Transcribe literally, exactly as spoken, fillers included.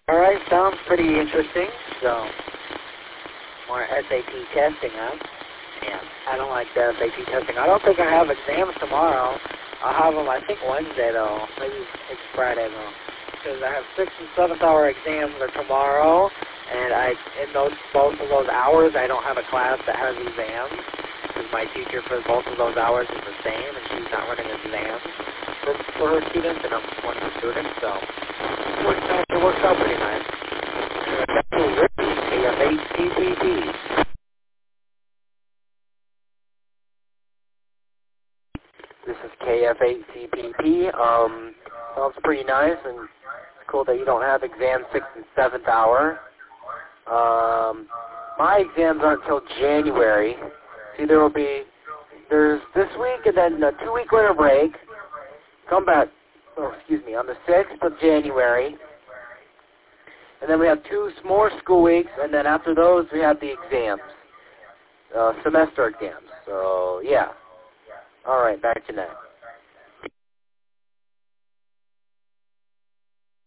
All right, sounds pretty interesting. So, more S A T testing, huh? Yeah, I don't like the S A T testing. I don't think I have exams tomorrow. I'll have them, I think, Wednesday, though. Maybe it's Friday, though. Because I have sixth and seventh hour exams that are tomorrow, and I in those both of those hours, I don't have a class that has exams. Because my teacher for both of those hours is the same, and she's not running exams for, for her students, and I'm one of the students, so it works out, it works out pretty nice. Anyway, that's what Ricky, K F H T P P. This is K F eight C P P. Um, sounds pretty nice, and it's cool that you don't have exams sixth and seventh hour. Um, my exams aren't until January. See, there will be, there's this week and then a two-week winter break. Come back, oh, excuse me, on the sixth of January. And then we have two more school weeks, and then after those we have the exams, uh, semester exams. So, yeah. All right, back to next.